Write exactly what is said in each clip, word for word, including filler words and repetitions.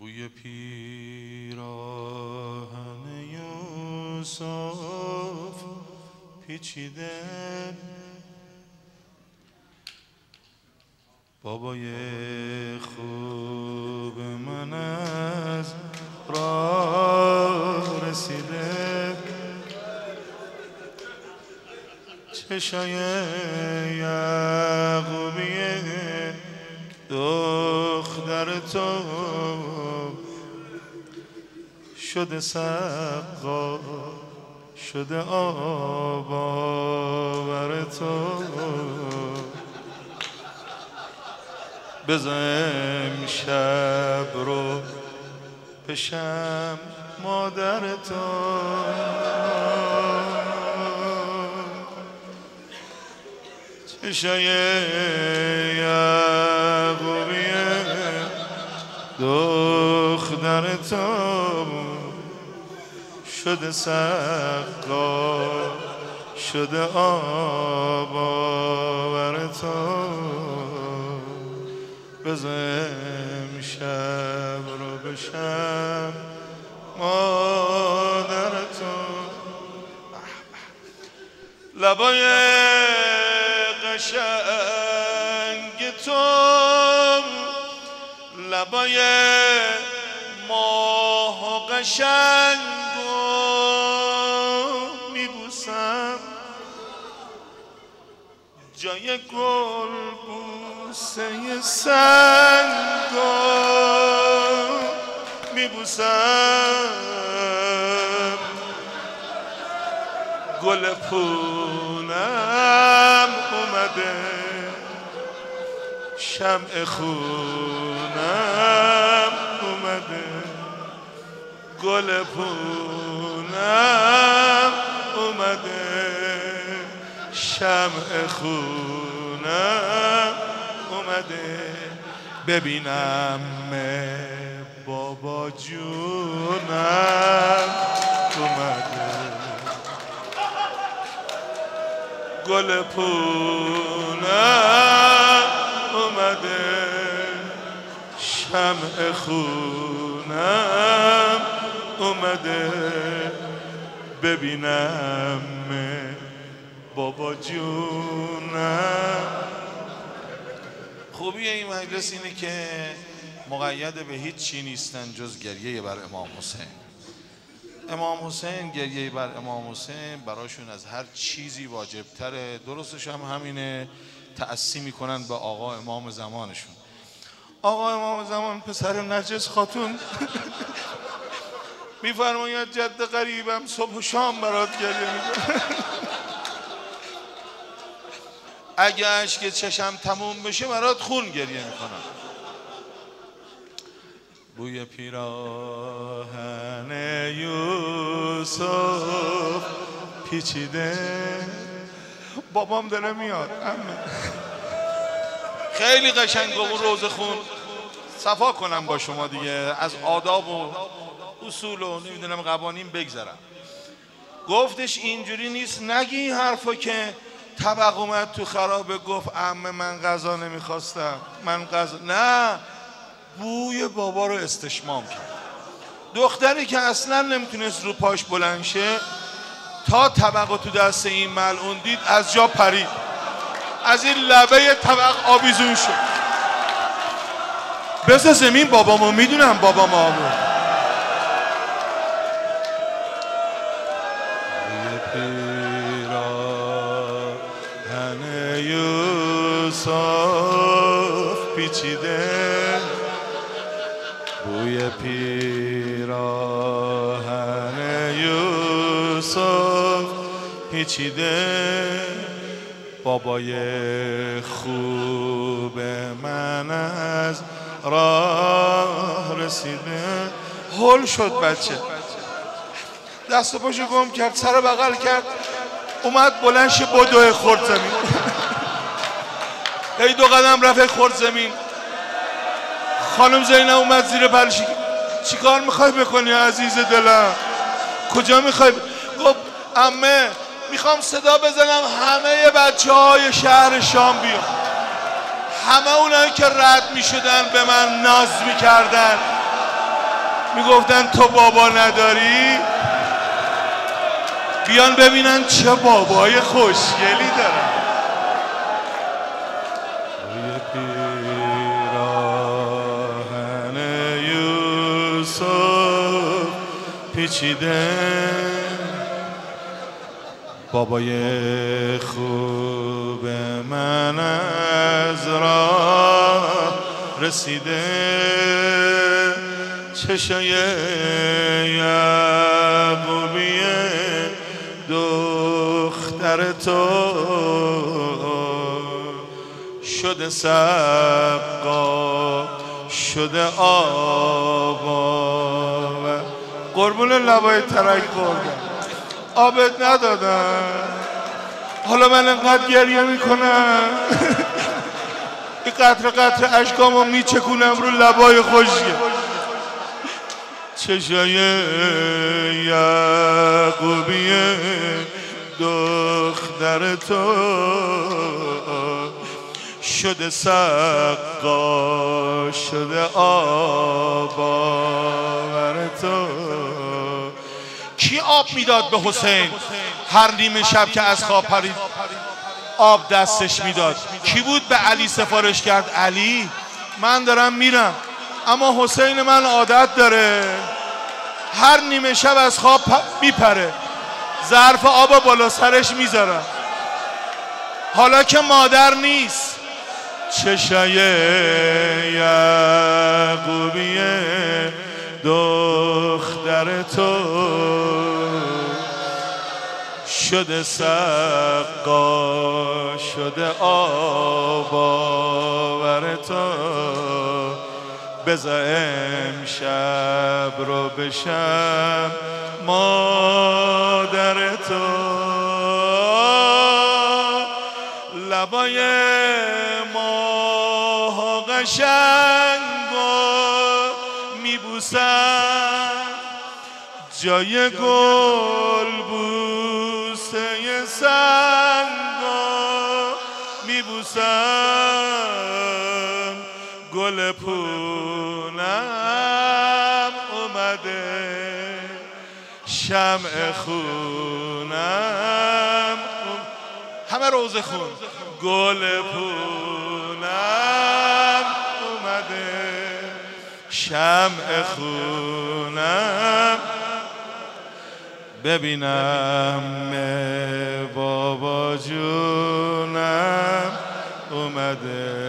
بوی پیراهن یوسف پیچیده، بابای خوب من از راه رسیده، چشای یعقوبی دختر تو شده سقا، شده آب آور تو، بذار امشب رو پشم مادر تو، چشای یعقوبی دختر تو شده سقا، شده آب آور تو، بذار امشب رو بشم مادر تو. لبای قشنگ تو، لبای ماه و قشنگو میبوسم، جای گل بوسه سنگو میبوسم، گل پونم اومده، شمع خونم اومده، گل پونم اومده، شمع خونم اومده، ببینم بابا جونم اومده، گل پونم اومده، شمع خونم اومده، ببینم بابا جونم. خوبی این مجلس اینه که مقید به هیچ چی نیستن جز گریه بر امام حسین. امام حسین، گریه بر امام حسین براشون از هر چیزی واجب تره. درستش هم همینه، تأسی میکنن به آقا امام زمانشون. آقا امام زمان پسر نرجس خاتون میفرماید جد قریبم صبح و شام برات گریه میکنه. اگه اشک چشم تموم بشه برات خون گریه میکنم. بوی پیراهن یوسف پیچیده، بابام داره میاد. خیلی قشنگ اون روز خون صفا کنم با شما دیگه، از آداب و اصول و نمیدونم قوانین بگذرم. گفتش اینجوری نیست نگی این حرفا که طبق اومد تو خرابه گفت عمه من غذا نمیخواستم، من غذا نه، بوی بابا رو استشمام کرد. دختری که اصلا نمیتونست رو پاش بلند شه تا طبق تو دست این ملعون دید از جا پرید، از این لبه طبق آویزون شد. بذار زمین، بابامو میدونم، بابام آورد. پیراهن یوسف پیچیده، بوی پیراهن یوسف پیچیده، بابای خوب من از راه رسیده. هول شد بچه، دست و پاشو گم کرد، سر بغل کرد، اومد بلند شه بدوه خورد زمین. هی دو قدم رفت خورد زمین. خانم زینب اومد زیر پلشی، چی کار میخوای بکنی عزیز دلم؟ کجا میخوای؟ گفت عمه میخوام صدا بزنم همه بچه های شهر شام بیان، همه اونایی که رد میشدن به من ناز میکردن، میگفتن تو بابا نداری؟ بیان ببینن چه بابای خوشگلی دارن. روی پیراهن یوسف پیچیده بابای خوب من از راه رسیده، چشای یعقوبی دختر تو شده سقا شده آبا، قربون لبای ترک خوردم آبت ندادم، حالا من انقدر گریه میکنم این قطره قطره اشکامو میچکونم رو لبای خوشگل. چشای یعقوبی دختر تو شده سقا شده آباور تو. کی آب میداد به حسین هر نیمه شب که از خواب پرید آب دستش میداد؟ کی بود به علی سفارش کرد علی من دارم میرم اما حسین من عادت داره هر نیمه شب از خواب میپره، ظرف آب بالا سرش میذارم حالا که مادر نیست. چشای یعقوبی دختر تو شده سقا شده آباور تو، بذار امشب رو بشم مادر تو. لبای ماه قشنگو میبوسم، جای گل بوسه سنگو میبوسم، گل پونم اومده شمع خونم، همه روزه خون، گل پونم اومده شمع خونم، ببینم بابا جونم اومده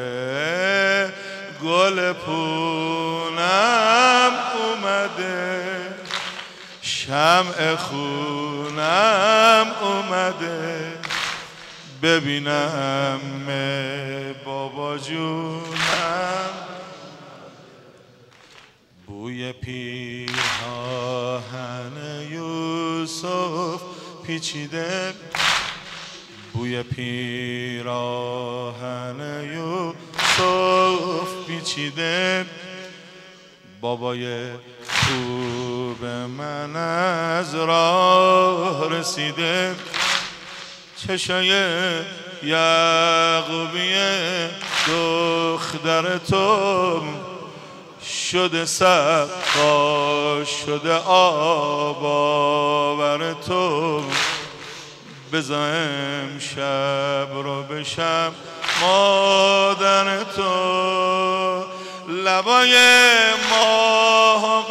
گل پونم اومده شمع خونم اومده، ببینم بابا جونم. بوی پیراهن یوسف پیچیده، بوی پیراهن یوسف پیچیده، بابای خوب من از راه رسیده، چشای یعقوبی دختر تو شده سقا شده آباور تو، بذار امشب رو بشم مادر تو. لبای ماه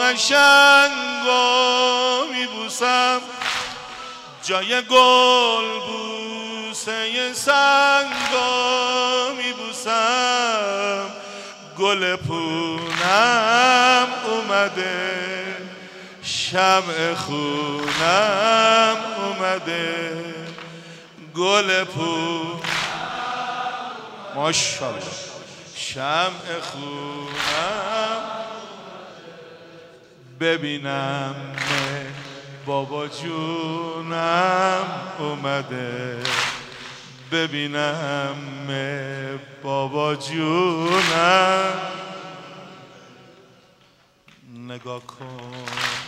قشنگو میبوسم، جای گل بوسه سنگو میبوسم، گل پونم اومده شمع خونم اومده، گل پونم ماشاءالله شمع خونم، ببینم بابا جونم اومده، ببینم بابا جونم. نگاه کن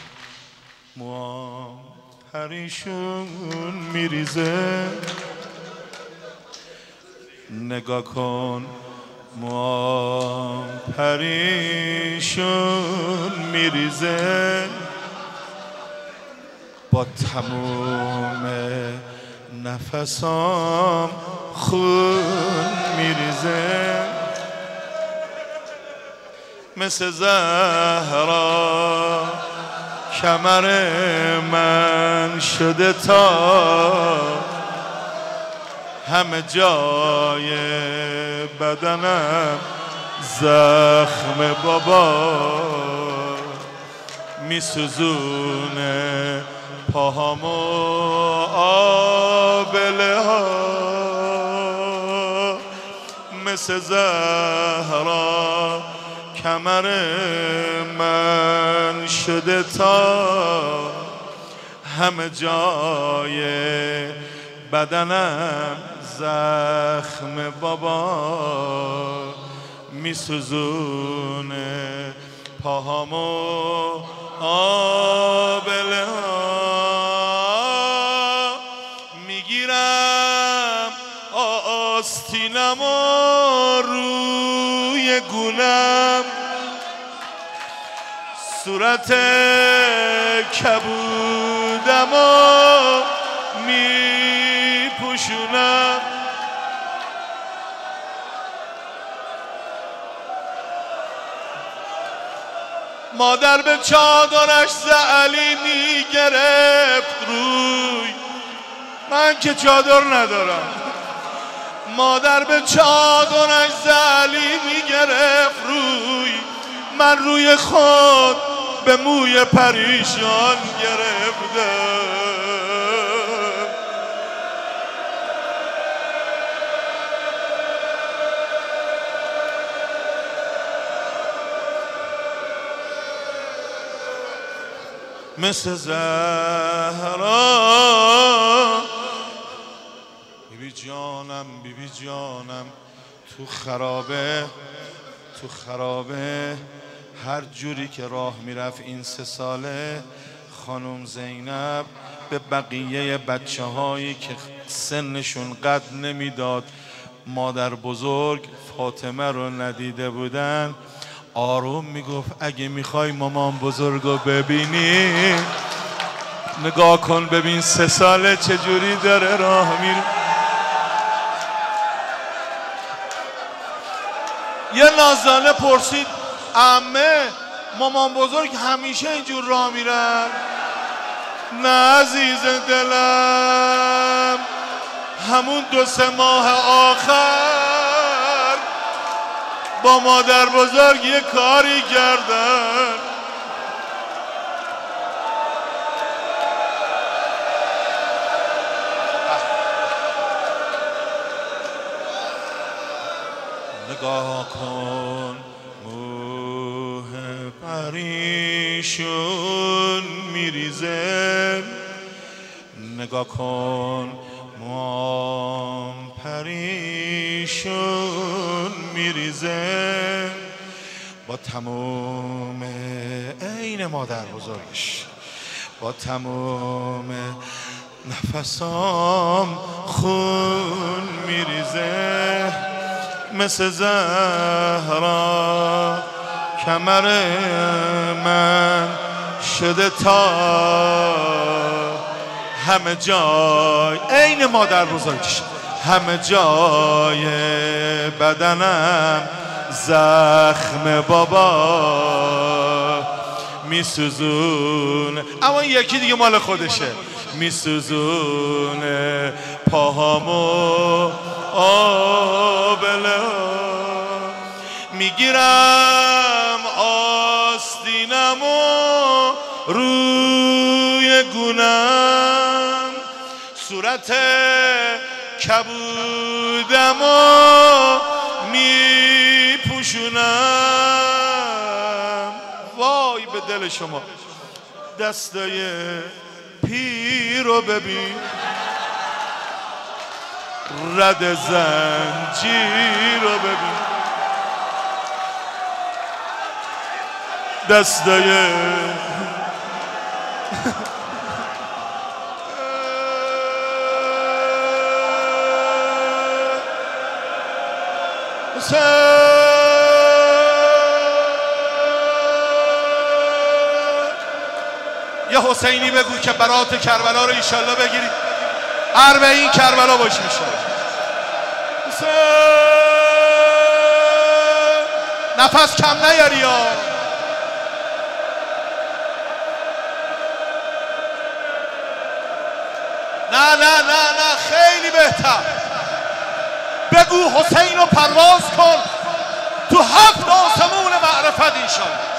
موام پریشون میریزه، نگاه کن موام پریشون میریزه، با تموم نفسام خون میریزه، مثل زهرا کمر من شده تا همه جای بدنم زخم بابا، میسوزونه پاهامو آبله ها، مثل زهرا کمر من شده تا همه جای بدنم زخم بابا، میسوزونه پاهامو آبله ها، میگیرم آستینمو روی گونم، صورت کبودمو میپوشونم، مادر به چادرش زعلی میگرفت روی، من که چادر ندارم، مادر به چادرش زعلی میگرفت روی، من روی خود به موی پریشان گرفتم، مثل زهرا. بیبی جانم بیبی جانم تو خرابه تو خرابه، هر جوری که راه میرفت این سه ساله خانم زینب به بقیه بچه هایی که سنشون قد نمیداد مادر بزرگ فاطمه رو ندیده بودن آروم میگفت اگه میخوای مامان بزرگ رو ببینی نگاه کن ببین سه ساله چجوری داره راه میره. یه نازنه پرسید عمه مامان بزرگ همیشه اینجور راه میرن؟ نه عزیز دلم، همون دو سه ماه آخر با مادر بزرگ یه کاری کردن. نگاه کن موه پریشون میریزه، نگاه کن موام پریشون میریزه، با تموم عین مادر بزرگش با تموم نفسام خون میریزه، مثل زهرا کمر من شده تا همه جای عین مادر بزرگش همه جای بدنم زخم بابا میسوزون. اما یکی دیگه مال خودشه، میسوزونه پاهامو آبله، میگیرم آستینمو روی گونم، صورت کبودمو میپوشونم. وای به دل شما، دستای پیر رو ببین، رد زنجیر رو ببین، دستای حسین یه حسینی بگو که برات کربلا رو ایشالله بگیری اربعین کربلا باش میشه. حسین نفس کم نیاری یا نه نه نه نه خیلی بهتر. بگو حسین رو پرواز کن تو هفت آسمون معرفت انشالله.